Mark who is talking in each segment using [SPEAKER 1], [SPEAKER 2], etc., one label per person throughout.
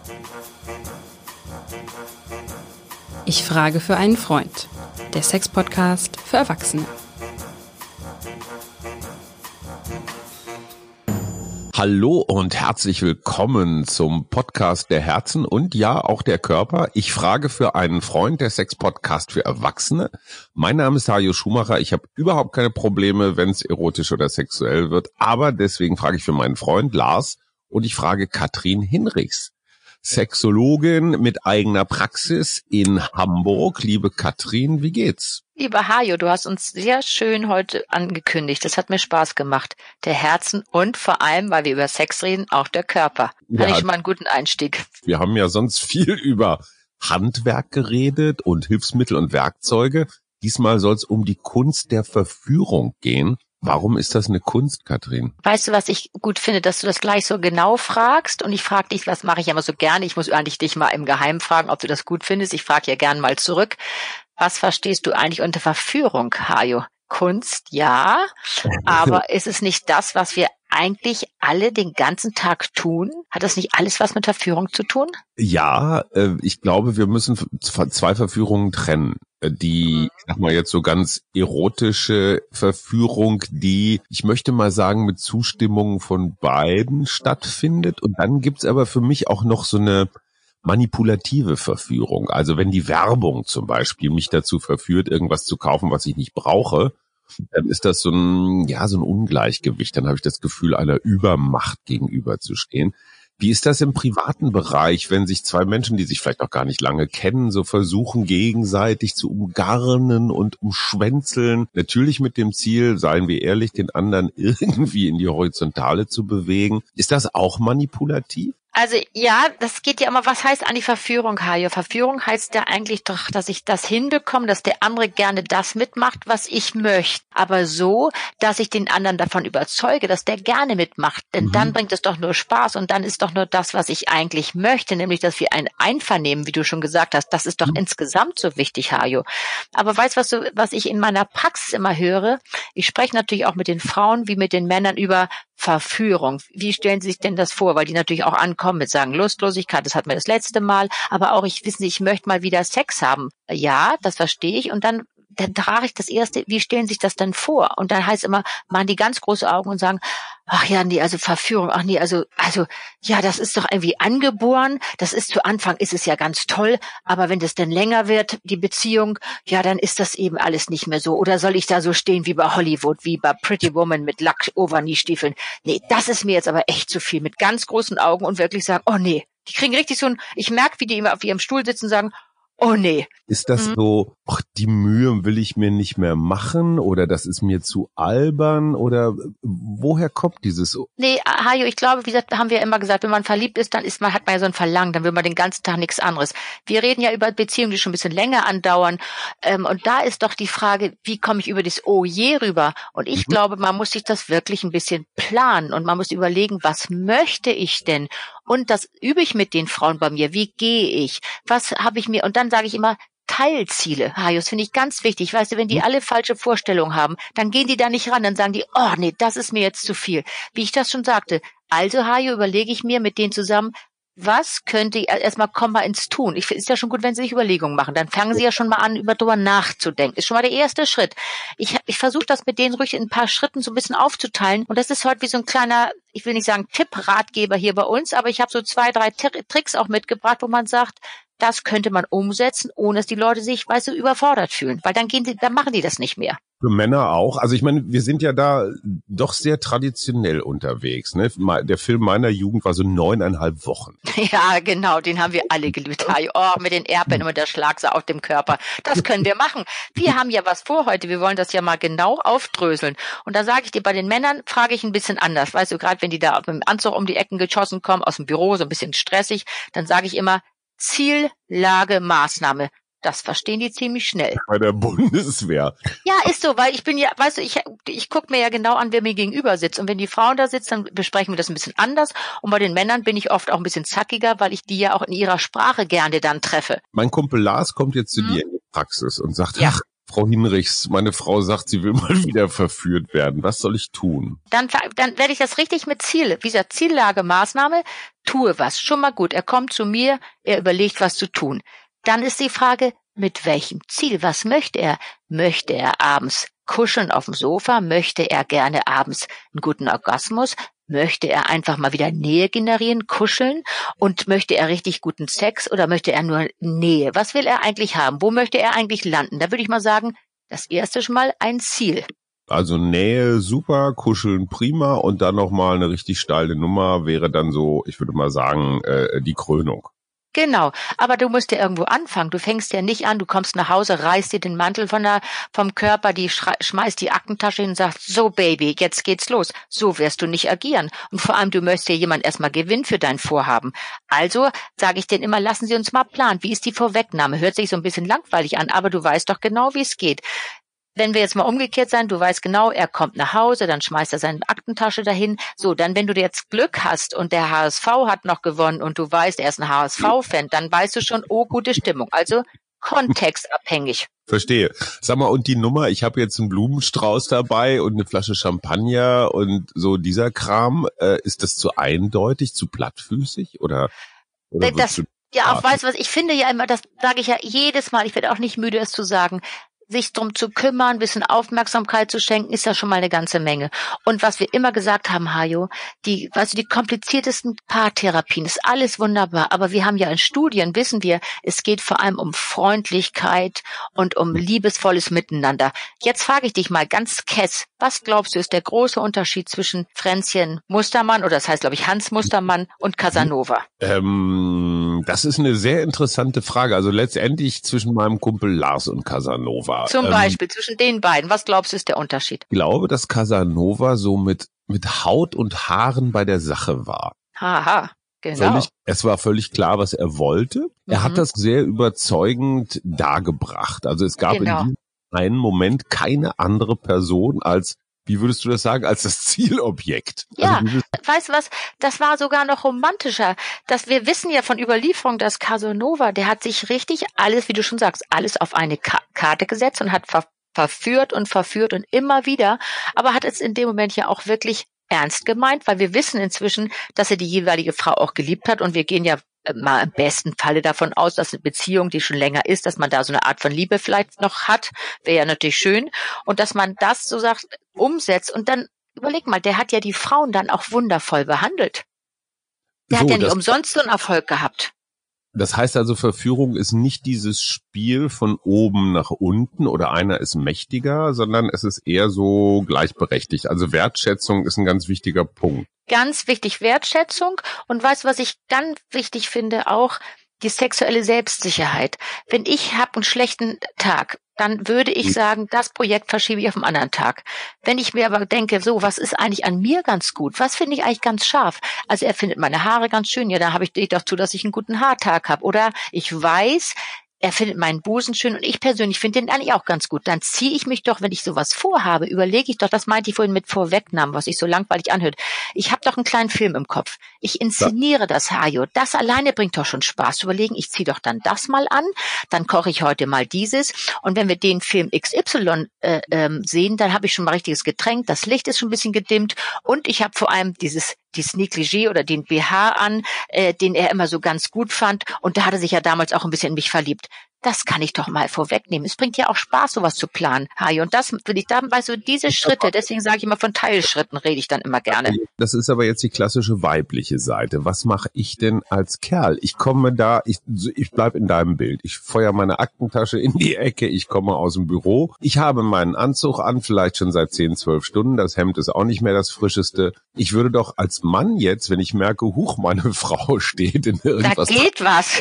[SPEAKER 1] Ich frage für einen Freund. Der Sex-Podcast für Erwachsene.
[SPEAKER 2] Hallo und herzlich willkommen zum Podcast der Herzen und ja, auch der Körper. Ich frage für einen Freund, der Sex-Podcast für Erwachsene. Mein Name ist Hajo Schumacher. Ich habe überhaupt keine Probleme, wenn es erotisch oder sexuell wird. Aber deswegen frage ich für meinen Freund Lars und ich frage Katrin Hinrichs. Sexologin mit eigener Praxis in Hamburg. Liebe Katrin, wie geht's?
[SPEAKER 3] Lieber Hajo, du hast uns sehr schön heute angekündigt. Das hat mir Spaß gemacht. Der Herzen und vor allem, weil wir über Sex reden, auch der Körper. Fand ich schon mal einen guten Einstieg.
[SPEAKER 2] Wir haben ja sonst viel über Handwerk geredet und Hilfsmittel und Werkzeuge. Diesmal soll es um die Kunst der Verführung gehen. Warum ist das eine Kunst, Katrin?
[SPEAKER 3] Weißt du, was ich gut finde, dass du das gleich so genau fragst? Und ich frage dich, was mache ich immer so gerne? Ich muss eigentlich dich mal im Geheimen fragen, ob du das gut findest. Ich frage ja gern mal zurück. Was verstehst du eigentlich unter Verführung, Hajo? Kunst, ja, aber ist es nicht das, was wir eigentlich alle den ganzen Tag tun? Hat das nicht alles was mit Verführung zu tun?
[SPEAKER 2] Ja, ich glaube, wir müssen zwei Verführungen trennen. Die, ich sag mal jetzt so ganz erotische Verführung, die, ich möchte mal sagen, mit Zustimmung von beiden stattfindet. Und dann gibt's aber für mich auch noch so eine manipulative Verführung. Also wenn die Werbung zum Beispiel mich dazu verführt, irgendwas zu kaufen, was ich nicht brauche, dann ist das so ein Ungleichgewicht. Dann habe ich das Gefühl, einer Übermacht gegenüberzustehen. Wie ist das im privaten Bereich, wenn sich zwei Menschen, die sich vielleicht noch gar nicht lange kennen, so versuchen, gegenseitig zu umgarnen und umschwänzeln? Natürlich mit dem Ziel, seien wir ehrlich, den anderen irgendwie in die Horizontale zu bewegen. Ist das auch manipulativ?
[SPEAKER 3] Also ja, das geht ja immer, was heißt eigentlich Verführung, Hajo? Verführung heißt ja eigentlich doch, dass ich das hinbekomme, dass der andere gerne das mitmacht, was ich möchte. Aber so, dass ich den anderen davon überzeuge, dass der gerne mitmacht. Denn dann bringt es doch nur Spaß und dann ist doch nur das, was ich eigentlich möchte, nämlich, dass wir ein Einvernehmen, wie du schon gesagt hast, das ist doch insgesamt so wichtig, Hajo. Aber weißt du, was ich in meiner Praxis immer höre? Ich spreche natürlich auch mit den Frauen wie mit den Männern über Verführung. Wie stellen Sie sich denn das vor? Weil die natürlich auch ankommen mit sagen Lustlosigkeit, das hatten wir das letzte Mal, aber auch ich möchte mal wieder Sex haben. Ja, das verstehe ich und dann trage ich das erste, wie stellen Sie sich das denn vor? Und dann heißt immer, machen die ganz große Augen und sagen, ach ja, nee, also Verführung, ach nee, also, ja, das ist doch irgendwie angeboren, das ist zu Anfang, ist es ja ganz toll, aber wenn das denn länger wird, die Beziehung, ja, dann ist das eben alles nicht mehr so. Oder soll ich da so stehen wie bei Hollywood, wie bei Pretty Woman mit Lack-Overknee-Stiefeln? Nee, das ist mir jetzt aber echt zu viel, mit ganz großen Augen und wirklich sagen, oh nee, die kriegen richtig so ich merke, wie die immer auf ihrem Stuhl sitzen und sagen, oh nee.
[SPEAKER 2] Ist das so, ach, die Mühe will ich mir nicht mehr machen oder das ist mir zu albern oder woher kommt dieses?
[SPEAKER 3] Nee, Hajo, ich glaube, wie gesagt, haben wir immer gesagt, wenn man verliebt ist, hat man ja so ein Verlangen, dann will man den ganzen Tag nichts anderes. Wir reden ja über Beziehungen, die schon ein bisschen länger andauern und da ist doch die Frage, wie komme ich über das Oh je rüber? Und ich glaube, man muss sich das wirklich ein bisschen planen und man muss überlegen, was möchte ich denn? Und das übe ich mit den Frauen bei mir. Wie gehe ich? Was habe ich mir? Und dann sage ich immer, Teilziele, Hajo, das finde ich ganz wichtig. Weißt du, wenn die alle falsche Vorstellungen haben, dann gehen die da nicht ran. Dann sagen die, oh nee, das ist mir jetzt zu viel. Wie ich das schon sagte. Also, Hajo, überlege ich mir mit denen zusammen, was könnte ich, erstmal komm mal ins Tun. Ist ja schon gut, wenn Sie sich Überlegungen machen. Dann fangen Sie ja schon mal an, drüber nachzudenken. Ist schon mal der erste Schritt. Ich versuche das mit denen ruhig in ein paar Schritten so ein bisschen aufzuteilen. Und das ist heute wie so ein kleiner, ich will nicht sagen Tipp-Ratgeber hier bei uns, aber ich habe so 2, 3 Tricks auch mitgebracht, wo man sagt, das könnte man umsetzen, ohne dass die Leute sich, weißt du, überfordert fühlen. Weil dann machen die das nicht mehr.
[SPEAKER 2] Für Männer auch. Also ich meine, wir sind ja da doch sehr traditionell unterwegs. Ne? Der Film meiner Jugend war so 9,5 Wochen.
[SPEAKER 3] Ja, genau, den haben wir alle geliebt. Oh, mit den Erdbeeren und der Schlagsahne auf dem Körper. Das können wir machen. Wir haben ja was vor heute. Wir wollen das ja mal genau aufdröseln. Und da sage ich dir, bei den Männern frage ich ein bisschen anders. Weißt du, gerade wenn die da mit dem Anzug um die Ecken geschossen kommen, aus dem Büro, so ein bisschen stressig, dann sage ich immer, Ziel, Lage, Maßnahme. Das verstehen die ziemlich schnell.
[SPEAKER 2] Bei der Bundeswehr.
[SPEAKER 3] Ja, ist so, weil ich bin ja, weißt du, ich gucke mir ja genau an, wer mir gegenüber sitzt. Und wenn die Frauen da sitzt, dann besprechen wir das ein bisschen anders. Und bei den Männern bin ich oft auch ein bisschen zackiger, weil ich die ja auch in ihrer Sprache gerne dann treffe.
[SPEAKER 2] Mein Kumpel Lars kommt jetzt zu dir in die Praxis und sagt, ach, Frau Hinrichs, meine Frau sagt, sie will mal wieder verführt werden. Was soll ich tun?
[SPEAKER 3] Dann werde ich das richtig mit Ziel, wie gesagt, Ziellagemaßnahme, tue was. Schon mal gut. Er kommt zu mir, er überlegt, was zu tun. Dann ist die Frage, mit welchem Ziel? Was möchte er? Möchte er abends kuscheln auf dem Sofa? Möchte er gerne abends einen guten Orgasmus? Möchte er einfach mal wieder Nähe generieren, kuscheln? Und möchte er richtig guten Sex oder möchte er nur Nähe? Was will er eigentlich haben? Wo möchte er eigentlich landen? Da würde ich mal sagen, das erste schon mal ein Ziel.
[SPEAKER 2] Also Nähe super, kuscheln prima und dann nochmal eine richtig steile Nummer wäre dann so, ich würde mal sagen, die Krönung.
[SPEAKER 3] Genau, aber du musst ja irgendwo anfangen. Du fängst ja nicht an, du kommst nach Hause, reißt dir den Mantel vom Körper, schmeißt die Aktentasche hin und sagst, so Baby, jetzt geht's los. So wirst du nicht agieren. Und vor allem, du möchtest ja jemand erstmal gewinnen für dein Vorhaben. Also sage ich denen immer, lassen Sie uns mal planen. Wie ist die Vorwegnahme? Hört sich so ein bisschen langweilig an, aber du weißt doch genau, wie es geht. Wenn wir jetzt mal umgekehrt sein, du weißt genau, er kommt nach Hause, dann schmeißt er seine Aktentasche dahin. So, dann wenn du jetzt Glück hast und der HSV hat noch gewonnen und du weißt, er ist ein HSV-Fan, dann weißt du schon, oh, gute Stimmung. Also kontextabhängig.
[SPEAKER 2] Verstehe. Sag mal, und die Nummer, ich habe jetzt einen Blumenstrauß dabei und eine Flasche Champagner und so dieser Kram, ist das zu eindeutig, zu plattfüßig oder
[SPEAKER 3] Das, ja, auch weißt du was, ich finde ja immer, das sage ich ja jedes Mal, ich werde auch nicht müde, es zu sagen, sich drum zu kümmern, ein bisschen Aufmerksamkeit zu schenken, ist ja schon mal eine ganze Menge. Und was wir immer gesagt haben, Hajo, die kompliziertesten Paartherapien, ist alles wunderbar. Aber wir haben ja in Studien, wissen wir, es geht vor allem um Freundlichkeit und um liebesvolles Miteinander. Jetzt frage ich dich mal ganz kess, was glaubst du, ist der große Unterschied zwischen Fränzchen Mustermann, oder das heißt, glaube ich, Hans Mustermann und Casanova?
[SPEAKER 2] Das ist eine sehr interessante Frage. Also letztendlich zwischen meinem Kumpel Lars und Casanova.
[SPEAKER 3] Zum Beispiel zwischen den beiden. Was glaubst du, ist der Unterschied?
[SPEAKER 2] Ich glaube, dass Casanova so mit Haut und Haaren bei der Sache war.
[SPEAKER 3] Haha, genau.
[SPEAKER 2] Es war völlig klar, was er wollte. Er hat das sehr überzeugend dargebracht. Also es gab in diesem einen Moment keine andere Person als, wie würdest du das sagen, als das Zielobjekt?
[SPEAKER 3] Ja,
[SPEAKER 2] also
[SPEAKER 3] weißt du was, das war sogar noch romantischer. Wir wissen ja von Überlieferung, dass Casanova, der hat sich richtig alles, wie du schon sagst, alles auf eine Karte gesetzt und hat verführt und immer wieder, aber hat es in dem Moment ja auch wirklich ernst gemeint, weil wir wissen inzwischen, dass er die jeweilige Frau auch geliebt hat und wir gehen ja mal im besten Falle davon aus, dass eine Beziehung, die schon länger ist, dass man da so eine Art von Liebe vielleicht noch hat, wäre ja natürlich schön und dass man das so sagt, umsetzt und dann überleg mal, der hat ja die Frauen dann auch wundervoll behandelt. Der hat ja nicht umsonst so einen Erfolg gehabt.
[SPEAKER 2] Das heißt also, Verführung ist nicht dieses Spiel von oben nach unten oder einer ist mächtiger, sondern es ist eher so gleichberechtigt. Also Wertschätzung ist ein ganz wichtiger Punkt.
[SPEAKER 3] Ganz wichtig, Wertschätzung. Und weißt du, was ich ganz wichtig finde, auch die sexuelle Selbstsicherheit. Wenn ich habe einen schlechten Tag, dann würde ich sagen, das Projekt verschiebe ich auf einen anderen Tag. Wenn ich mir aber denke, so, was ist eigentlich an mir ganz gut? Was finde ich eigentlich ganz scharf? Also er findet meine Haare ganz schön. Ja, da habe ich doch zu, dass ich einen guten Haartag habe. Oder ich weiß, er findet meinen Busen schön und ich persönlich finde den eigentlich auch ganz gut. Dann ziehe ich mich doch, wenn ich sowas vorhabe, überlege ich doch, das meinte ich vorhin mit Vorwegnahmen, was sich so langweilig anhört. Ich habe doch einen kleinen Film im Kopf. Ich inszeniere das, Hajo. Das alleine bringt doch schon Spaß. Überlegen, ich ziehe doch dann das mal an, dann koche ich heute mal dieses. Und wenn wir den Film XY sehen, dann habe ich schon mal richtiges Getränk. Das Licht ist schon ein bisschen gedimmt und ich habe vor allem dieses Negligé oder den BH an, den er immer so ganz gut fand. Und da hat er sich ja damals auch ein bisschen in mich verliebt. Das kann ich doch mal vorwegnehmen. Es bringt ja auch Spaß, sowas zu planen, Hajo. Und das will ich, da weißt du, diese Schritte, deswegen sage ich immer von Teilschritten, rede ich dann immer gerne.
[SPEAKER 2] Das ist aber jetzt die klassische weibliche Seite. Was mache ich denn als Kerl? Ich komme da, ich bleib in deinem Bild. Ich feuer meine Aktentasche in die Ecke, ich komme aus dem Büro. Ich habe meinen Anzug an, vielleicht schon seit 10, 12 Stunden. Das Hemd ist auch nicht mehr das frischeste. Ich würde doch als Mann jetzt, wenn ich merke, huch, meine Frau steht in irgendwas.
[SPEAKER 3] Da geht was.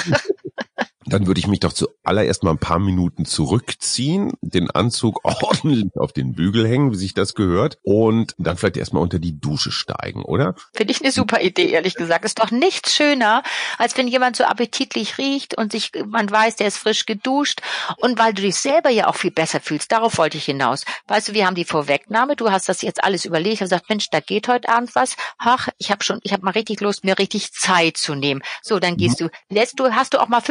[SPEAKER 2] Dann würde ich mich doch zuallererst mal ein paar Minuten zurückziehen, den Anzug ordentlich auf den Bügel hängen, wie sich das gehört, und dann vielleicht erstmal unter die Dusche steigen, oder?
[SPEAKER 3] Finde ich eine super Idee, ehrlich gesagt. Ist doch nichts schöner, als wenn jemand so appetitlich riecht und man weiß, der ist frisch geduscht und weil du dich selber ja auch viel besser fühlst. Darauf wollte ich hinaus. Weißt du, wir haben die Vorwegnahme, du hast das jetzt alles überlegt und gesagt, Mensch, da geht heute Abend was. Ach, ich habe mal richtig Lust, mir richtig Zeit zu nehmen. So, dann gehst hast du auch mal 5 Minuten nur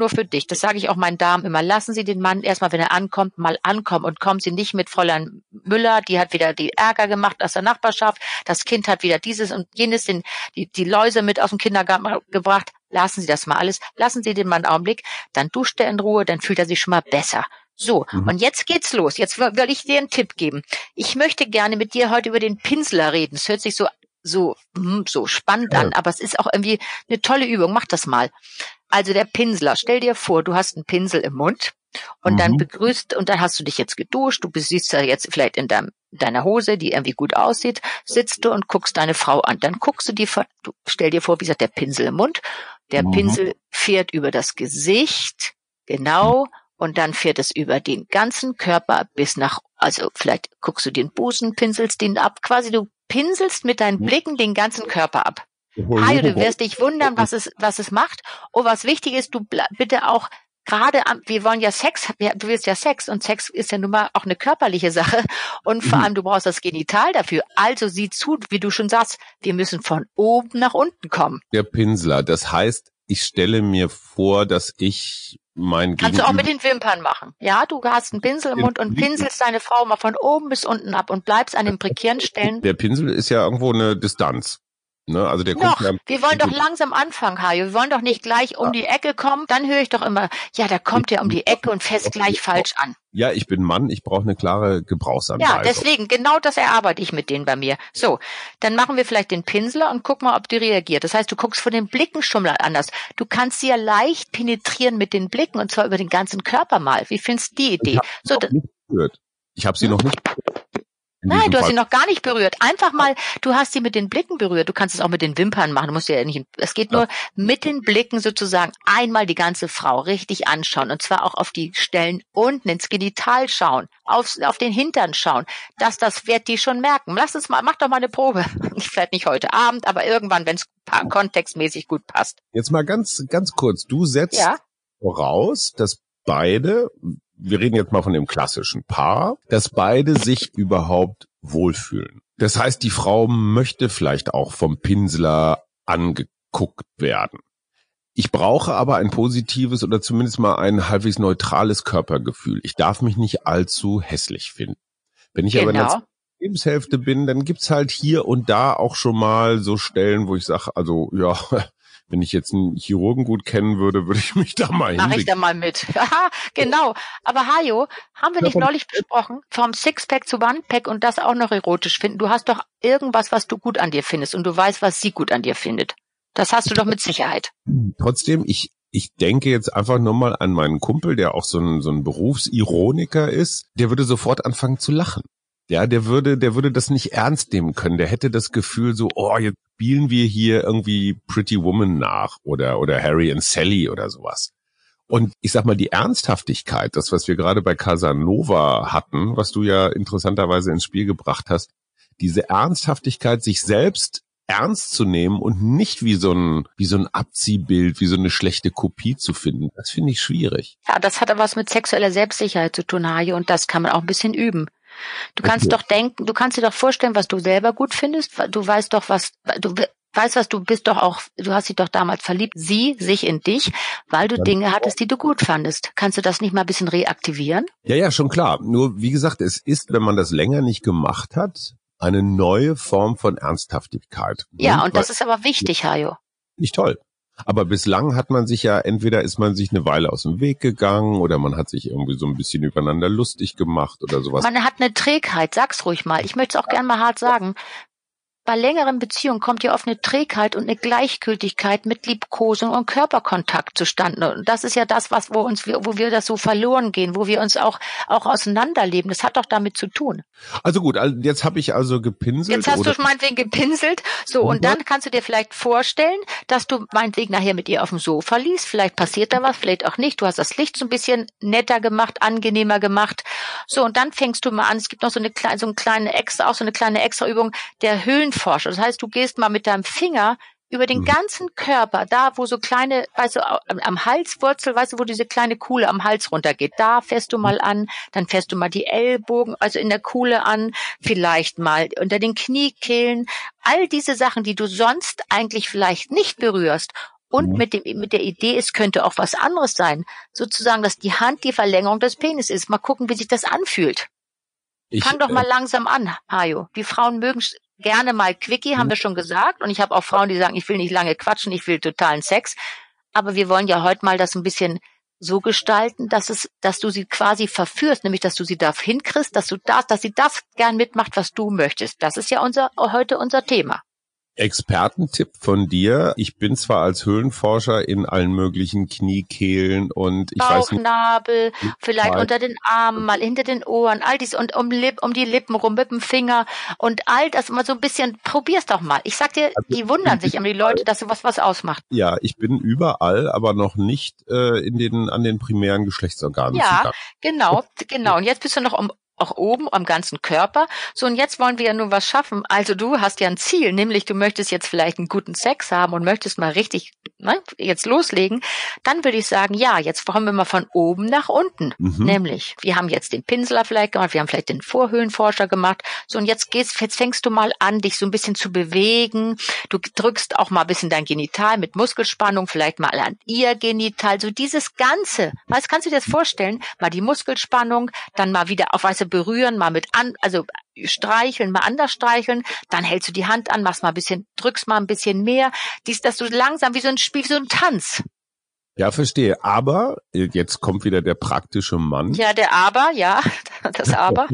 [SPEAKER 3] nur für dich. Das sage ich auch meinen Damen immer. Lassen Sie den Mann erstmal, wenn er ankommt, mal ankommen und kommen Sie nicht mit Fräulein Müller, die hat wieder die Ärger gemacht aus der Nachbarschaft, das Kind hat wieder dieses und jenes, die Läuse mit aus dem Kindergarten gebracht. Lassen Sie das mal alles. Lassen Sie den Mann einen Augenblick, dann duscht er in Ruhe, dann fühlt er sich schon mal besser. So, und jetzt geht's los. Jetzt will ich dir einen Tipp geben. Ich möchte gerne mit dir heute über den Pinsler reden. Es hört sich so spannend an, aber es ist auch irgendwie eine tolle Übung. Mach das mal. Also der Pinsler, stell dir vor, du hast einen Pinsel im Mund und dann und dann hast du dich jetzt geduscht, du siehst ja jetzt vielleicht in deiner Hose, die irgendwie gut aussieht, sitzt du und guckst deine Frau an. Dann guckst du stell dir vor, wie gesagt, der Pinsel im Mund, der Pinsel fährt über das Gesicht, genau, und dann fährt es über den ganzen Körper also vielleicht guckst du den Busen, pinselst den ab, quasi du pinselst mit deinen Blicken den ganzen Körper ab. Hajo, du wirst dich wundern, was es macht. Und was wichtig ist, du bitte auch wir wollen ja Sex, du willst ja Sex und Sex ist ja nun mal auch eine körperliche Sache und vor allem du brauchst das Genital dafür. Also sieh zu, wie du schon sagst, wir müssen von oben nach unten kommen.
[SPEAKER 2] Der Pinsler, das heißt, ich stelle mir vor, dass ich
[SPEAKER 3] Kannst du auch mit den Wimpern machen. Ja, du hast einen Pinsel im Mund und pinselst deine Frau mal von oben bis unten ab und bleibst an den prekären Stellen.
[SPEAKER 2] Der Pinsel ist ja irgendwo eine Distanz. Ne? Also wir
[SPEAKER 3] wollen doch langsam anfangen, Hajo. Wir wollen doch nicht gleich um die Ecke kommen. Dann höre ich doch immer, ja, da kommt er um die Ecke und fässt gleich falsch an.
[SPEAKER 2] Ja, ich bin Mann, ich brauche eine klare Gebrauchsanweisung.
[SPEAKER 3] Ja, deswegen, genau das erarbeite ich mit denen bei mir. So, dann machen wir vielleicht den Pinsler und guck mal, ob die reagiert. Das heißt, du guckst von den Blicken schon mal anders. Du kannst sie ja leicht penetrieren mit den Blicken und zwar über den ganzen Körper mal. Wie findest du die Idee?
[SPEAKER 2] Ich habe sie noch nicht berührt.
[SPEAKER 3] Nein, du hast sie noch gar nicht berührt. Einfach mal, du hast sie mit den Blicken berührt. Du kannst es auch mit den Wimpern machen. Du musst ja nicht, es geht nur mit den Blicken sozusagen einmal die ganze Frau richtig anschauen. Und zwar auch auf die Stellen unten ins Genital schauen, auf den Hintern schauen. Das wird die schon merken. Mach doch mal eine Probe. Vielleicht nicht heute Abend, aber irgendwann, wenn es kontextmäßig gut passt.
[SPEAKER 2] Jetzt mal ganz, ganz kurz. Du setzt voraus, dass beide, wir reden jetzt mal von dem klassischen Paar, dass beide sich überhaupt wohlfühlen. Das heißt, die Frau möchte vielleicht auch vom Pinsler angeguckt werden. Ich brauche aber ein positives oder zumindest mal ein halbwegs neutrales Körpergefühl. Ich darf mich nicht allzu hässlich finden. Wenn ich aber in der Lebenshälfte bin, dann gibt's halt hier und da auch schon mal so Stellen, wo ich sage, also ja, wenn ich jetzt einen Chirurgen gut kennen würde, würde ich mich da mal
[SPEAKER 3] Mach ich da mal mit. Aha, genau. Aber Hajo, haben wir nicht neulich besprochen, vom Sixpack zu Onepack und das auch noch erotisch finden? Du hast doch irgendwas, was du gut an dir findest und du weißt, was sie gut an dir findet. Das hast du doch mit Sicherheit.
[SPEAKER 2] Trotzdem, ich denke jetzt einfach nur mal an meinen Kumpel, der auch so ein Berufsironiker ist. Der würde sofort anfangen zu lachen. Ja, der würde das nicht ernst nehmen können. Der hätte das Gefühl so, oh, jetzt spielen wir hier irgendwie Pretty Woman nach oder Harry and Sally oder sowas. Und ich sag mal, die Ernsthaftigkeit, das, was wir gerade bei Casanova hatten, was du ja interessanterweise ins Spiel gebracht hast, diese Ernsthaftigkeit, sich selbst ernst zu nehmen und nicht wie so ein Abziehbild, wie so eine schlechte Kopie zu finden, das finde ich schwierig.
[SPEAKER 3] Ja, das hat aber was mit sexueller Selbstsicherheit zu tun, Hajo, und das kann man auch ein bisschen üben. Du kannst doch denken, du kannst dir doch vorstellen, was du selber gut findest. Du weißt doch, du bist doch auch, du hast dich doch damals verliebt, sie sich in dich, weil du Dinge hattest, die du gut fandest. Kannst du das nicht mal ein bisschen reaktivieren?
[SPEAKER 2] Ja, schon klar. Nur, wie gesagt, es ist, wenn man das länger nicht gemacht hat, eine neue Form von Ernsthaftigkeit.
[SPEAKER 3] Ja, und das ist aber wichtig, Hajo.
[SPEAKER 2] Nicht toll. Aber bislang hat man sich ja, entweder ist man sich eine Weile aus dem Weg gegangen oder man hat sich irgendwie so ein bisschen übereinander lustig gemacht oder sowas.
[SPEAKER 3] Man hat eine Trägheit, sag's ruhig mal. Ich möchte es auch gern mal hart sagen. Bei längeren Beziehungen kommt ja oft eine Trägheit und eine Gleichgültigkeit mit Liebkosung und Körperkontakt zustande. Und das ist ja das, wo wir das so verloren gehen, wo wir uns auch auseinanderleben. Das hat doch damit zu tun.
[SPEAKER 2] Also gut, jetzt habe ich also gepinselt.
[SPEAKER 3] Jetzt hast du meinetwegen gepinselt. So, und dann kannst du dir vielleicht vorstellen, dass du meinetwegen nachher mit ihr auf dem Sofa liegst. Vielleicht passiert da was, vielleicht auch nicht. Du hast das Licht so ein bisschen netter gemacht, angenehmer gemacht. So, und dann fängst du mal an. Es gibt noch so eine kleine Extraübung der Höhlenforscher. Das heißt, du gehst mal mit deinem Finger über den ganzen Körper, da wo so kleine, weißt du, am Halswurzel, weißt du, wo diese kleine Kuhle am Hals runtergeht, da fährst du mal an, dann fährst du mal die Ellbogen, also in der Kuhle an, vielleicht mal unter den Kniekehlen, all diese Sachen, die du sonst eigentlich vielleicht nicht berührst. Und mit der Idee, es könnte auch was anderes sein. Sozusagen, dass die Hand die Verlängerung des Penis ist. Mal gucken, wie sich das anfühlt. Fang doch mal langsam an, Hajo. Die Frauen mögen gerne mal Quickie, haben wir schon gesagt. Und ich habe auch Frauen, die sagen, ich will nicht lange quatschen, ich will totalen Sex. Aber wir wollen ja heute mal das ein bisschen so gestalten, dass du sie quasi verführst, nämlich dass du sie da hinkriegst, dass sie das gern mitmacht, was du möchtest. Das ist ja heute unser Thema.
[SPEAKER 2] Expertentipp von dir. Ich bin zwar als Höhlenforscher in allen möglichen Kniekehlen und ich weiß nicht.
[SPEAKER 3] Bauchnabel, vielleicht unter den Armen, mal hinter den Ohren, all dies und um die Lippen rum mit dem Finger und all das mal so ein bisschen, probier's doch mal. Ich sag dir, die wundern sich immer die Leute, dass sowas was ausmacht.
[SPEAKER 2] Ja, ich bin überall, aber noch nicht an den primären Geschlechtsorganen.
[SPEAKER 3] Ja, genau. Und jetzt bist du noch auch oben am ganzen Körper. So, und jetzt wollen wir ja nur was schaffen. Also du hast ja ein Ziel, nämlich du möchtest jetzt vielleicht einen guten Sex haben und möchtest mal richtig jetzt loslegen. Dann würde ich sagen, ja, jetzt kommen wir mal von oben nach unten. Nämlich, wir haben jetzt den Pinsler vielleicht gemacht, wir haben vielleicht den Vorhöhlenforscher gemacht. So, und jetzt fängst du mal an, dich so ein bisschen zu bewegen. Du drückst auch mal ein bisschen dein Genital mit Muskelspannung, vielleicht mal an ihr Genital. So dieses Ganze. Kannst du dir das vorstellen? Mal die Muskelspannung, dann mal wieder auf weiße berühren, mal streicheln, mal anders streicheln, dann hältst du die Hand an, drückst mal ein bisschen mehr, dass du langsam wie so ein Spiel, wie so ein Tanz.
[SPEAKER 2] Ja, verstehe. Aber jetzt kommt wieder der praktische Mann.
[SPEAKER 3] Ja, das Aber.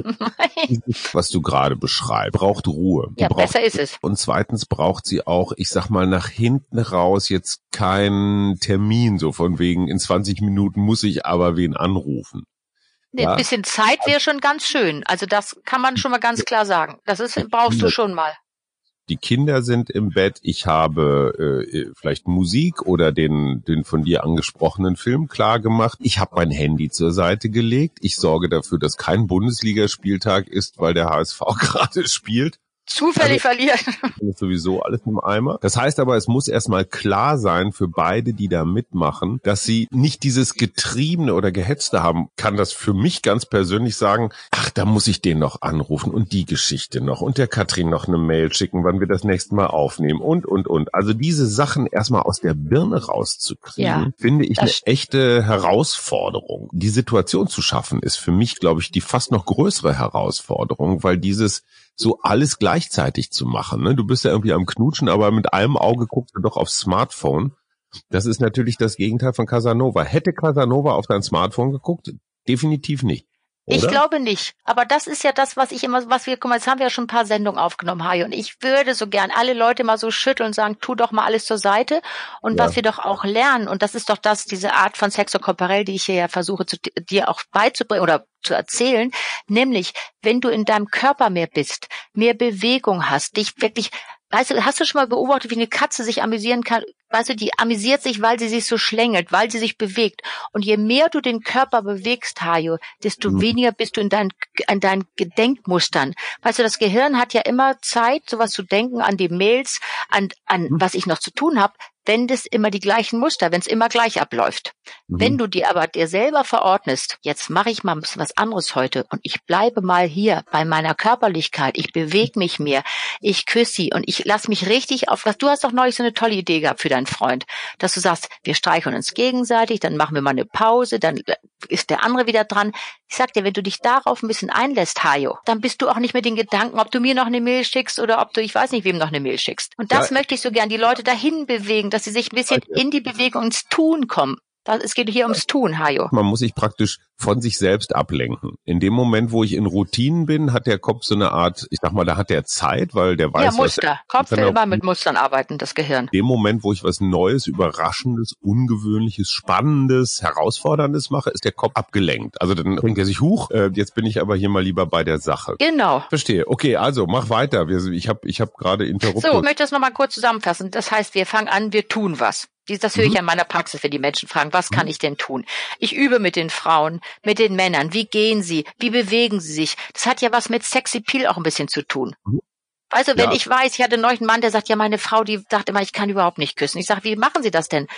[SPEAKER 2] Was du gerade beschreibst, braucht Ruhe.
[SPEAKER 3] Besser ist es.
[SPEAKER 2] Und zweitens braucht sie auch, ich sag mal, nach hinten raus jetzt keinen Termin, so von wegen, in 20 Minuten muss ich aber wen anrufen.
[SPEAKER 3] Nee, ein bisschen Zeit wäre schon ganz schön. Also das kann man schon mal ganz klar sagen. Brauchst du schon mal.
[SPEAKER 2] Die Kinder sind im Bett. Ich habe vielleicht Musik oder den von dir angesprochenen Film klar gemacht. Ich habe mein Handy zur Seite gelegt. Ich sorge dafür, dass kein Bundesligaspieltag ist, weil der HSV gerade spielt.
[SPEAKER 3] Zufällig verlieren.
[SPEAKER 2] Das ist sowieso alles im Eimer. Das heißt aber, es muss erstmal klar sein für beide, die da mitmachen, dass sie nicht dieses Getriebene oder Gehetzte haben. Kann das für mich ganz persönlich sagen, ach, da muss ich den noch anrufen und die Geschichte noch und der Katrin noch eine Mail schicken, wann wir das nächste Mal aufnehmen und. Also diese Sachen erstmal aus der Birne rauszukriegen, finde ich eine echte Herausforderung. Die Situation zu schaffen ist für mich, glaube ich, die fast noch größere Herausforderung, weil dieses so alles gleichzeitig zu machen. Ne? Du bist ja irgendwie am Knutschen, aber mit einem Auge guckst du doch aufs Smartphone. Das ist natürlich das Gegenteil von Casanova. Hätte Casanova auf dein Smartphone geguckt? Definitiv nicht. Oder?
[SPEAKER 3] Ich glaube nicht. Aber das ist ja das, guck mal, jetzt haben wir ja schon ein paar Sendungen aufgenommen, Hajo. Und ich würde so gern alle Leute mal so schütteln und sagen, tu doch mal alles zur Seite. Und was wir doch auch lernen, und das ist doch diese Art von Sexo Corporell, die ich hier ja versuche, dir auch beizubringen oder zu erzählen, nämlich, wenn du in deinem Körper mehr bist, mehr Bewegung hast, dich wirklich, weißt du, hast du schon mal beobachtet, wie eine Katze sich amüsieren kann? Weißt du, die amüsiert sich, weil sie sich so schlängelt, weil sie sich bewegt. Und je mehr du den Körper bewegst, Hajo, desto weniger bist du in deinen Gedenkmustern. Weißt du, das Gehirn hat ja immer Zeit, sowas zu denken, an die Mails, an was ich noch zu tun habe, wenn das immer die gleichen Muster, wenn es immer gleich abläuft. Wenn du dir aber dir selber verordnest, jetzt mache ich mal ein bisschen was anderes heute und ich bleibe mal hier bei meiner Körperlichkeit, ich bewege mich mehr, ich küsse sie und ich lasse mich richtig du hast doch neulich so eine tolle Idee gehabt für deinen Freund, dass du sagst, wir streicheln uns gegenseitig, dann machen wir mal eine Pause, dann ist der andere wieder dran. Ich sag dir, wenn du dich darauf ein bisschen einlässt, Hajo, dann bist du auch nicht mit den Gedanken, ob du mir noch eine Mail schickst oder ob du, ich weiß nicht, wem noch eine Mail schickst. Und das möchte ich so gern, die Leute dahin bewegen, dass sie sich ein bisschen in die Bewegung, ins Tun kommen. Es geht hier ums Tun, Hajo.
[SPEAKER 2] Man muss sich praktisch von sich selbst ablenken. In dem Moment, wo ich in Routinen bin, hat der Kopf so eine Art, ich sag mal, da hat der Zeit, weil der weiß,
[SPEAKER 3] ja, Muster. Kopf will immer mit Mustern arbeiten, das Gehirn.
[SPEAKER 2] In dem Moment, wo ich was Neues, Überraschendes, Ungewöhnliches, Spannendes, Herausforderndes mache, ist der Kopf abgelenkt. Also dann denkt er sich, jetzt bin ich aber hier mal lieber bei der Sache.
[SPEAKER 3] Genau.
[SPEAKER 2] Verstehe. Okay, also mach weiter. Ich hab gerade interruptiert.
[SPEAKER 3] So, ich möchte das nochmal kurz zusammenfassen. Das heißt, wir fangen an, wir tun was. Das höre ich in meiner Praxis, wenn die Menschen fragen, was kann ich denn tun? Ich übe mit den Frauen, mit den Männern. Wie gehen sie? Wie bewegen sie sich? Das hat ja was mit Sexy Appeal auch ein bisschen zu tun. Also wenn ich weiß, ich hatte neulich einen Mann, der sagt, ja, meine Frau, die sagt immer, ich kann überhaupt nicht küssen. Ich sage, wie machen Sie das denn?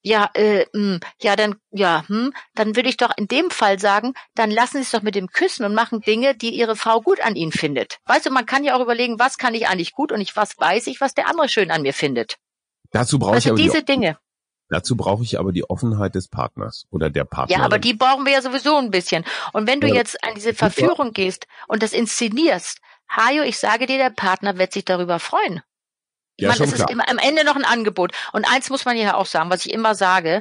[SPEAKER 3] Dann würde ich doch in dem Fall sagen, dann lassen Sie es doch mit dem Küssen und machen Dinge, die Ihre Frau gut an Ihnen findet. Weißt du, man kann ja auch überlegen, was kann ich eigentlich gut und was weiß ich, was der andere schön an mir findet.
[SPEAKER 2] Dazu brauche ich aber
[SPEAKER 3] diese Dinge.
[SPEAKER 2] Dazu brauche ich aber die Offenheit des Partners oder der Partnerin.
[SPEAKER 3] Ja, aber die brauchen wir ja sowieso ein bisschen. Und wenn du jetzt an diese Verführung gehst und das inszenierst, Hajo, ich sage dir, der Partner wird sich darüber freuen. Ich meine, das ist immer am Ende noch ein Angebot. Und eins muss man ja auch sagen, was ich immer sage,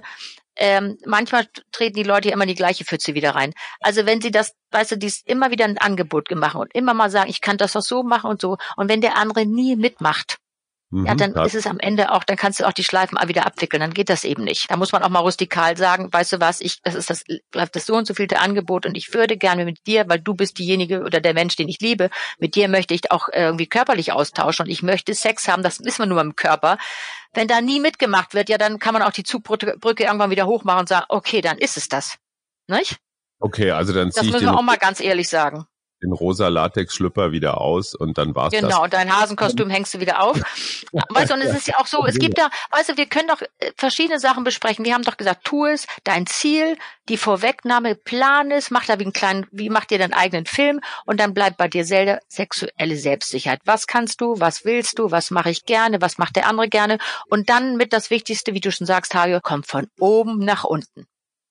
[SPEAKER 3] manchmal treten die Leute ja immer in die gleiche Pfütze wieder rein. Also wenn sie das, weißt du, dies immer wieder ein Angebot gemacht und immer mal sagen, ich kann das doch so machen und so. Und wenn der andere nie mitmacht, ja, dann ist es am Ende auch, dann kannst du auch die Schleifen wieder abwickeln, dann geht das eben nicht. Da muss man auch mal rustikal sagen, weißt du was, das so und so vielte Angebot und ich würde gerne mit dir, weil du bist diejenige oder der Mensch, den ich liebe, mit dir möchte ich auch irgendwie körperlich austauschen und ich möchte Sex haben, das wissen wir nur im Körper. Wenn da nie mitgemacht wird, ja, dann kann man auch die Zugbrücke irgendwann wieder hochmachen und sagen, okay, dann ist es das. Nicht?
[SPEAKER 2] Okay, also dann ziehe ich
[SPEAKER 3] das müssen wir auch mal ganz ehrlich sagen.
[SPEAKER 2] Den rosa Latex-Schlüpper wieder aus und dann war's das.
[SPEAKER 3] Genau, und dein Hasenkostüm hängst du wieder auf. Weißt du, und es ist ja auch so, es gibt da, weißt du, wir können doch verschiedene Sachen besprechen. Wir haben doch gesagt, tu es, dein Ziel, die Vorwegnahme, plan es, mach da wie macht dir deinen eigenen Film und dann bleibt bei dir selber sexuelle Selbstsicherheit. Was kannst du, was willst du, was mache ich gerne, was macht der andere gerne und dann mit das Wichtigste, wie du schon sagst, Hajo, kommt von oben nach unten.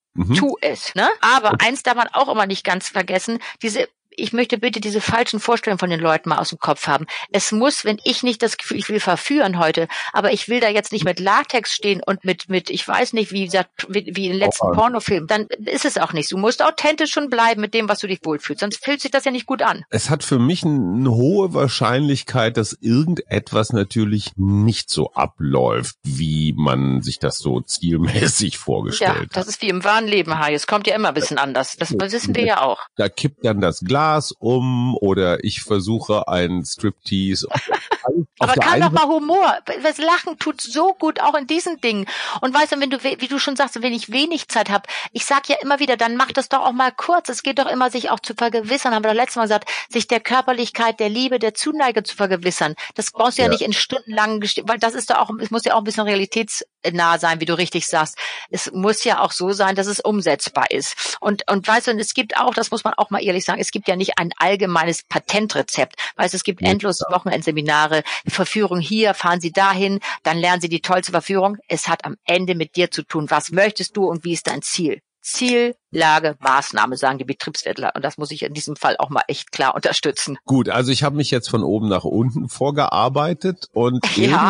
[SPEAKER 3] Tu es, ne? Aber eins darf man auch immer nicht ganz vergessen, ich möchte bitte diese falschen Vorstellungen von den Leuten mal aus dem Kopf haben. Es muss, wenn ich nicht das Gefühl, ich will verführen heute, aber ich will da jetzt nicht mit Latex stehen und mit, ich weiß nicht, wie gesagt, wie in den letzten Pornofilmen, dann ist es auch nicht. Du musst authentisch schon bleiben mit dem, was du dich wohlfühlst. Sonst fühlt sich das ja nicht gut an.
[SPEAKER 2] Es hat für mich eine hohe Wahrscheinlichkeit, dass irgendetwas natürlich nicht so abläuft, wie man sich das so zielmäßig vorgestellt hat.
[SPEAKER 3] Ja, das ist wie im wahren Leben, Hai. Es kommt ja immer ein bisschen anders. Das wissen wir ja auch.
[SPEAKER 2] Da kippt dann das Glas um oder ich versuche einen Striptease.
[SPEAKER 3] Aber kann doch mal Humor. Das Lachen tut so gut, auch in diesen Dingen. Und weißt du, wenn du, wie du schon sagst, wenn ich wenig Zeit habe, ich sag ja immer wieder, dann mach das doch auch mal kurz. Es geht doch immer, sich auch zu vergewissern, haben wir das letzte Mal gesagt, sich der Körperlichkeit, der Liebe, der Zuneigung zu vergewissern. Das brauchst du ja nicht in stundenlangen, weil das ist doch auch, es muss ja auch ein bisschen realitätsnah sein, wie du richtig sagst. Es muss ja auch so sein, dass es umsetzbar ist. Und weißt du, und es gibt auch, das muss man auch mal ehrlich sagen, es gibt ja nicht ein allgemeines Patentrezept. Weißt du, es gibt endlos Wochenendseminare, Verführung hier, fahren Sie dahin, dann lernen Sie die tollste Verführung. Es hat am Ende mit dir zu tun. Was möchtest du und wie ist dein Ziel? Ziel, Lage, Maßnahme, sagen die Betriebswirtler. Und das muss ich in diesem Fall auch mal echt klar unterstützen.
[SPEAKER 2] Gut, also ich habe mich jetzt von oben nach unten vorgearbeitet und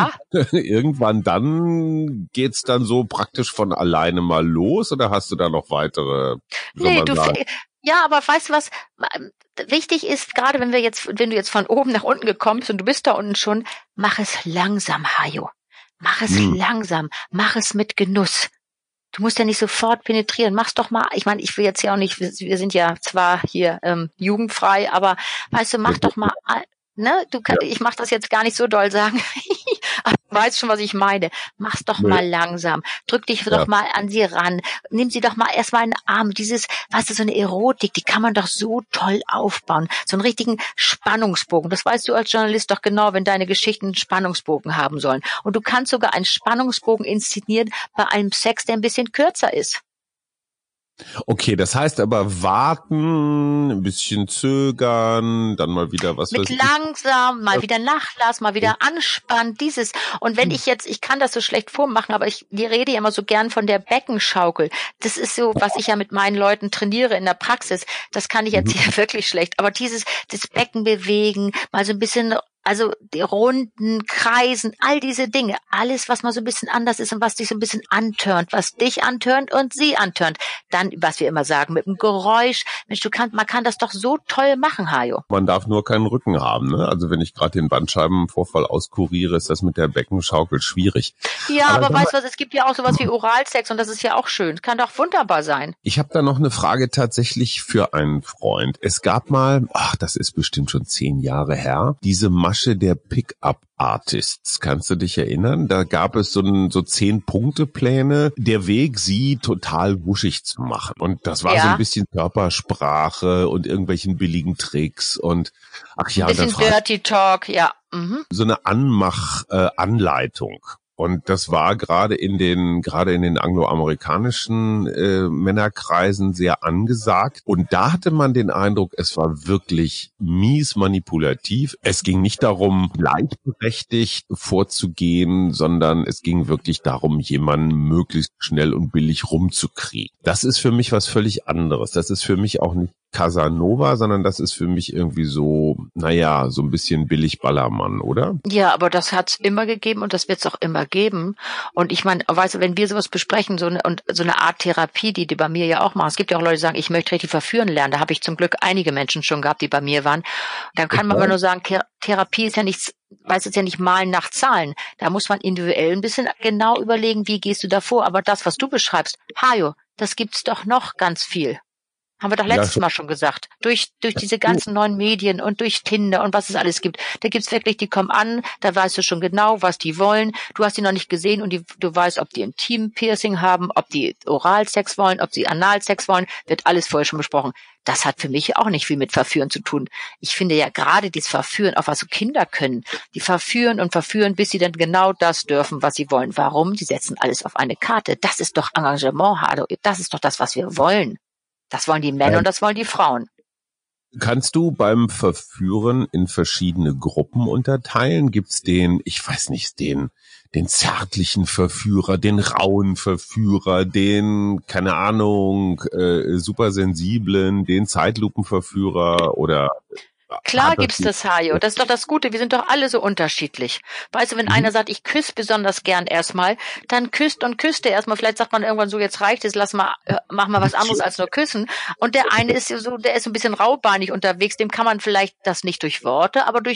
[SPEAKER 2] irgendwann dann geht's dann so praktisch von alleine mal los oder hast du da noch weitere?
[SPEAKER 3] Ja, aber weißt du was? Wichtig ist, gerade wenn du jetzt von oben nach unten gekommen bist und du bist da unten schon, mach es langsam, Hajo. Mach es langsam. Mach es mit Genuss. Du musst ja nicht sofort penetrieren. Mach's doch mal. Ich meine, ich will jetzt ja auch nicht, wir sind ja zwar hier jugendfrei, aber weißt du, mach doch mal, ne? Ich mach das jetzt gar nicht so doll sagen. Aber du weißt schon, was ich meine. Mach's doch mal langsam. Drück dich doch mal an sie ran. Nimm sie doch mal erstmal in den Arm. Weißt du, so eine Erotik, die kann man doch so toll aufbauen. So einen richtigen Spannungsbogen. Das weißt du als Journalist doch genau, wenn deine Geschichten einen Spannungsbogen haben sollen. Und du kannst sogar einen Spannungsbogen inszenieren bei einem Sex, der ein bisschen kürzer ist.
[SPEAKER 2] Okay, das heißt aber warten, ein bisschen zögern, dann mal wieder was
[SPEAKER 3] mit langsam, mal wieder Nachlass, mal wieder anspannen, dieses. Und wenn ich kann das so schlecht vormachen, aber ich rede ja immer so gern von der Beckenschaukel. Das ist so, was ich ja mit meinen Leuten trainiere in der Praxis. Das kann ich jetzt hier wirklich schlecht. Aber das Becken bewegen, mal so ein bisschen, also die Runden, Kreisen, all diese Dinge, alles, was mal so ein bisschen anders ist und was dich so ein bisschen antörnt, was dich antörnt und sie antörnt. Dann, was wir immer sagen, mit dem Geräusch. Mensch, man kann das doch so toll machen, Hajo.
[SPEAKER 2] Man darf nur keinen Rücken haben, ne? Also wenn ich gerade den Bandscheibenvorfall auskuriere, ist das mit der Beckenschaukel schwierig.
[SPEAKER 3] Ja, aber weißt du was, es gibt ja auch sowas wie Oralsex und das ist ja auch schön. Kann doch wunderbar sein.
[SPEAKER 2] Ich habe da noch eine Frage tatsächlich für einen Freund. Es gab mal, das ist bestimmt schon 10 Jahre her, diese Masche der Pick-up-Artists. Kannst du dich erinnern? Da gab es so 10-Punkte-Pläne, der Weg, sie total wuschig zu machen. Und das war so ein bisschen Körpersprache und irgendwelchen billigen Tricks und
[SPEAKER 3] ein bisschen Dirty Talk, ja.
[SPEAKER 2] So eine Anleitung. Und das war gerade in den angloamerikanischen Männerkreisen sehr angesagt. Und da hatte man den Eindruck, es war wirklich mies manipulativ. Es ging nicht darum, gleichberechtigt vorzugehen, sondern es ging wirklich darum, jemanden möglichst schnell und billig rumzukriegen. Das ist für mich was völlig anderes. Das ist für mich auch nicht Casanova, sondern das ist für mich irgendwie so, so ein bisschen billig Ballermann, oder?
[SPEAKER 3] Ja, aber das hat's immer gegeben und das wird's auch immer geben. Und ich meine, weißt du, wenn wir sowas besprechen, so eine Art Therapie, die bei mir ja auch machen. Es gibt ja auch Leute, die sagen, ich möchte richtig verführen lernen. Da habe ich zum Glück einige Menschen schon gehabt, die bei mir waren. Dann kann man aber nur sagen, Therapie ist ja nichts, weiß es ja nicht malen nach Zahlen. Da muss man individuell ein bisschen genau überlegen, wie gehst du da vor. Aber das, was du beschreibst, Hajo, das gibt's doch noch ganz viel. Haben wir doch letztes Mal schon gesagt. Durch diese ganzen neuen Medien und durch Tinder und was es alles gibt. Da gibt's wirklich, die kommen an, da weißt du schon genau, was die wollen. Du hast die noch nicht gesehen und du weißt, ob die Intim-Piercing haben, ob die Oralsex wollen, ob sie Analsex wollen. Wird alles vorher schon besprochen. Das hat für mich auch nicht viel mit Verführen zu tun. Ich finde ja gerade dieses Verführen, auch was so Kinder können, die verführen und verführen, bis sie dann genau das dürfen, was sie wollen. Warum? Die setzen alles auf eine Karte. Das ist doch Engagement, Hado. Das ist doch das, was wir wollen. Das wollen die Männer und das wollen die Frauen.
[SPEAKER 2] Kannst du beim Verführen in verschiedene Gruppen unterteilen? Gibt's den zärtlichen Verführer, den rauen Verführer, den, keine Ahnung, supersensiblen, den Zeitlupenverführer oder...
[SPEAKER 3] Klar gibt's das, Hajo. Das ist doch das Gute. Wir sind doch alle so unterschiedlich. Weißt du, wenn einer sagt, ich küsse besonders gern erstmal, dann küsst er erstmal. Vielleicht sagt man irgendwann so, jetzt reicht es, mach mal was anderes als nur küssen. Und der eine ist so, der ist so ein bisschen raubeinig unterwegs. Dem kann man vielleicht das nicht durch Worte, aber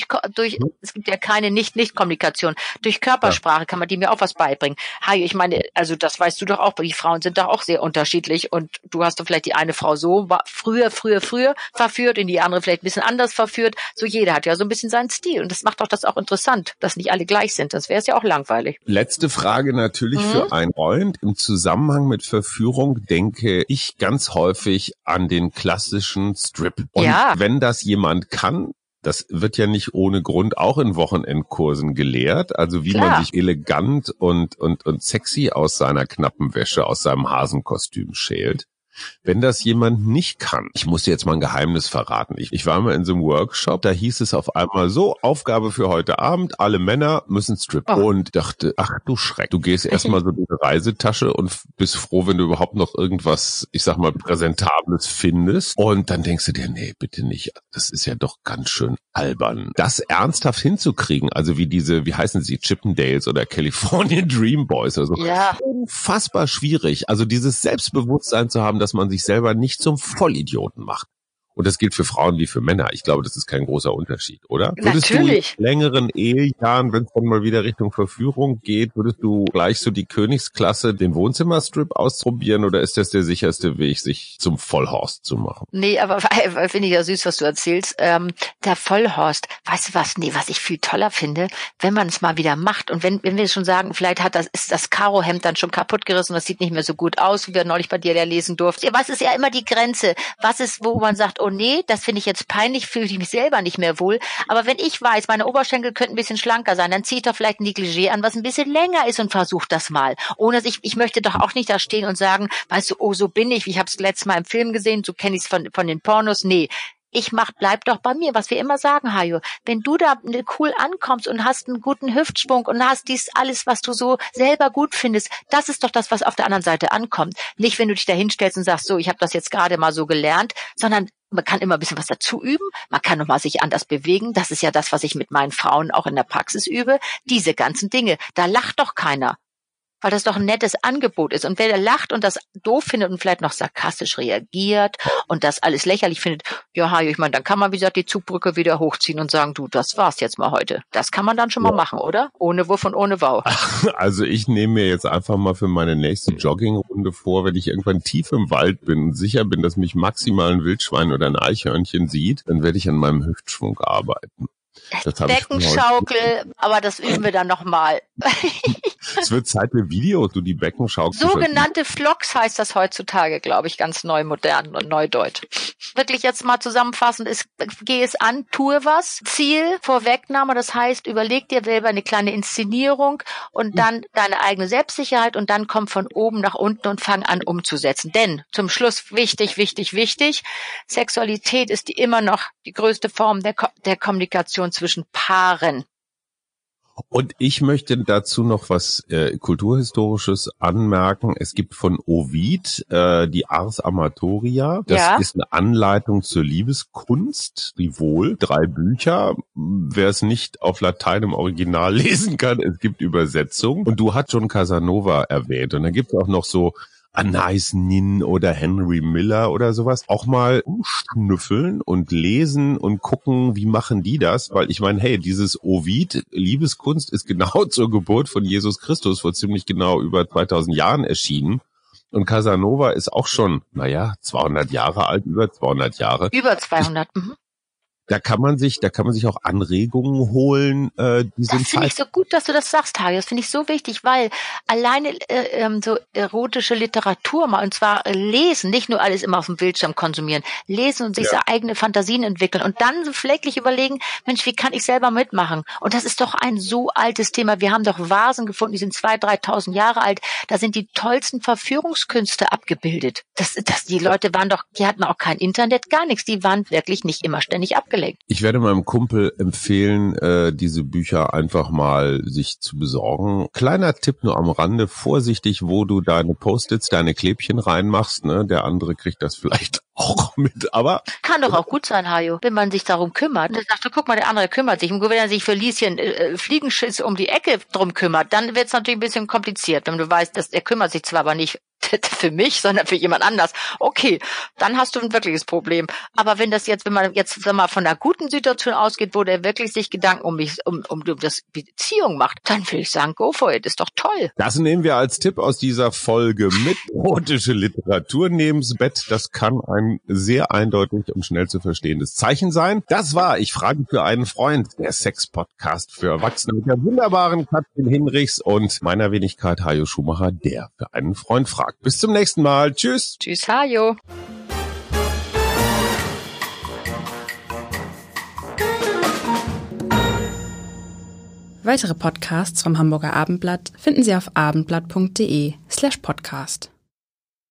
[SPEAKER 3] es gibt ja keine Nicht-Kommunikation. Durch Körpersprache kann man dem ja auch was beibringen. Hajo, ich meine, also das weißt du doch auch, die Frauen sind doch auch sehr unterschiedlich und du hast doch vielleicht die eine Frau so früher verführt und die andere vielleicht ein bisschen anders verführt. So jeder hat ja so ein bisschen seinen Stil und das macht doch das auch interessant, dass nicht alle gleich sind. Das wäre es ja auch langweilig.
[SPEAKER 2] Letzte Frage natürlich für einen Freund. Im Zusammenhang mit Verführung denke ich ganz häufig an den klassischen Strip. Und wenn das jemand kann, das wird ja nicht ohne Grund auch in Wochenendkursen gelehrt, also wie man sich elegant und sexy aus seiner knappen Wäsche, aus seinem Hasenkostüm schält. Wenn das jemand nicht kann, ich muss dir jetzt mal ein Geheimnis verraten. Ich war mal in so einem Workshop, da hieß es auf einmal so, Aufgabe für heute Abend, alle Männer müssen strippen. Und dachte, ach du Schreck, du gehst erstmal so in die Reisetasche und bist froh, wenn du überhaupt noch irgendwas, ich sag mal, Präsentables findest. Und dann denkst du dir, nee, bitte nicht, das ist ja doch ganz schön albern. Das ernsthaft hinzukriegen, also wie heißen sie, Chippendales oder California Dream Boys oder so. Ja. Unfassbar schwierig. Also dieses Selbstbewusstsein zu haben, dass man sich selber nicht zum Vollidioten macht. Und das gilt für Frauen wie für Männer. Ich glaube, das ist kein großer Unterschied, oder? Würdest
[SPEAKER 3] Natürlich.
[SPEAKER 2] du in längeren Ehejahren, wenn es dann mal wieder Richtung Verführung geht, würdest du gleich so die Königsklasse, den Wohnzimmerstrip ausprobieren oder ist das der sicherste Weg, sich zum Vollhorst zu machen?
[SPEAKER 3] Nee, aber finde ich ja süß, was du erzählst. Der Vollhorst, weißt du was? Nee, was ich viel toller finde, wenn man es mal wieder macht und wenn wir schon sagen, vielleicht ist das Karohemd dann schon kaputt gerissen, das sieht nicht mehr so gut aus, wie wir neulich bei dir lesen durften. Was ist ja immer die Grenze? Was ist, wo man sagt, oh nee, das finde ich jetzt peinlich, fühle ich mich selber nicht mehr wohl. Aber wenn ich weiß, meine Oberschenkel könnten ein bisschen schlanker sein, dann ziehe ich doch vielleicht ein Negligé an, was ein bisschen länger ist und versuche das mal. Ohne ich möchte doch auch nicht da stehen und sagen, weißt du, oh, so bin ich habe es letztes Mal im Film gesehen, so kenne ich es von den Pornos. Nee. Bleib doch bei mir, was wir immer sagen, Hajo. Wenn du da cool ankommst und hast einen guten Hüftschwung und hast dies alles, was du so selber gut findest, das ist doch das, was auf der anderen Seite ankommt. Nicht, wenn du dich da hinstellst und sagst, so, ich habe das jetzt gerade mal so gelernt, sondern man kann immer ein bisschen was dazu üben, man kann nochmal sich anders bewegen. Das ist ja das, was ich mit meinen Frauen auch in der Praxis übe. Diese ganzen Dinge, da lacht doch keiner. Weil das doch ein nettes Angebot ist. Und wer da lacht und das doof findet und vielleicht noch sarkastisch reagiert und das alles lächerlich findet, ja, Hajo, ich meine, dann kann man, wie gesagt, die Zugbrücke wieder hochziehen und sagen, du, das war's jetzt mal heute. Das kann man dann schon mal machen, oder? Ohne Wuff und ohne Wow.
[SPEAKER 2] Also ich nehme mir jetzt einfach mal für meine nächste Joggingrunde vor, wenn ich irgendwann tief im Wald bin und sicher bin, dass mich maximal ein Wildschwein oder ein Eichhörnchen sieht, dann werde ich an meinem Hüftschwung arbeiten.
[SPEAKER 3] Beckenschaukel, aber das üben wir dann nochmal.
[SPEAKER 2] Es wird Zeit für Videos, du die Beckenschau.
[SPEAKER 3] Sogenannte Vlogs heißt das heutzutage, glaube ich, ganz neu, modern und neudeutsch. Wirklich jetzt mal zusammenfassend ist, geh es an, tue was. Ziel, Vorwegnahme, das heißt, überleg dir selber eine kleine Inszenierung und dann deine eigene Selbstsicherheit und dann komm von oben nach unten und fang an umzusetzen. Denn zum Schluss wichtig, Sexualität ist immer noch die größte Form der Kommunikation zwischen Paaren.
[SPEAKER 2] Und ich möchte dazu noch was Kulturhistorisches anmerken. Es gibt von Ovid die Ars Amatoria. Das ist eine Anleitung zur Liebeskunst, frivol, 3 Bücher. Wer es nicht auf Latein im Original lesen kann, es gibt Übersetzungen. Und du hast schon Casanova erwähnt. Und dann gibt es auch noch so Anais Nin oder Henry Miller oder sowas, auch mal umschnüffeln und lesen und gucken, wie machen die das, weil ich meine, hey, dieses Ovid, Liebeskunst, ist genau zur Geburt von Jesus Christus vor ziemlich genau über 2000 Jahren erschienen und Casanova ist auch schon, 200 Jahre alt, über 200 Jahre.
[SPEAKER 3] Über 200,
[SPEAKER 2] Da kann man sich auch Anregungen holen. Das
[SPEAKER 3] finde ich so gut, dass du das sagst, Hajo. Das finde ich so wichtig, weil alleine so erotische Literatur mal, und zwar lesen, nicht nur alles immer auf dem Bildschirm konsumieren, lesen und sich so eigene Fantasien entwickeln und dann so pfleglich überlegen, Mensch, wie kann ich selber mitmachen? Und das ist doch ein so altes Thema. Wir haben doch Vasen gefunden, die sind 2.000, 3.000 Jahre alt. Da sind die tollsten Verführungskünste abgebildet. Die Leute die hatten auch kein Internet, gar nichts. Die waren wirklich nicht immer ständig abgelenkt.
[SPEAKER 2] Ich werde meinem Kumpel empfehlen, diese Bücher einfach mal sich zu besorgen. Kleiner Tipp nur am Rande, vorsichtig, wo du deine Post-its, deine Klebchen reinmachst. Ne? Der andere kriegt das vielleicht auch mit, aber...
[SPEAKER 3] Kann doch auch gut sein, Hajo, wenn man sich darum kümmert. Und sagt, guck mal, der andere kümmert sich. Und wenn er sich für Lieschen Fliegenschiss um die Ecke drum kümmert, dann wird es natürlich ein bisschen kompliziert. Wenn du weißt, dass er kümmert sich zwar aber nicht für mich, sondern für jemand anders. Okay, dann hast du ein wirkliches Problem. Aber wenn man jetzt mal von einer guten Situation ausgeht, wo der wirklich sich Gedanken um das Beziehung macht, dann will ich sagen, go for it, ist doch toll.
[SPEAKER 2] Das nehmen wir als Tipp aus dieser Folge mit. Erotische Literatur neben's Bett. Das kann ein sehr eindeutig und schnell zu verstehendes Zeichen sein. Das war Ich frage für einen Freund, der Sex-Podcast für Erwachsene mit der wunderbaren Katrin Hinrichs und meiner Wenigkeit Hajo Schumacher, der für einen Freund fragt. Bis zum nächsten Mal. Tschüss.
[SPEAKER 3] Tschüss, Hajo.
[SPEAKER 1] Weitere Podcasts vom Hamburger Abendblatt finden Sie auf abendblatt.de/podcast.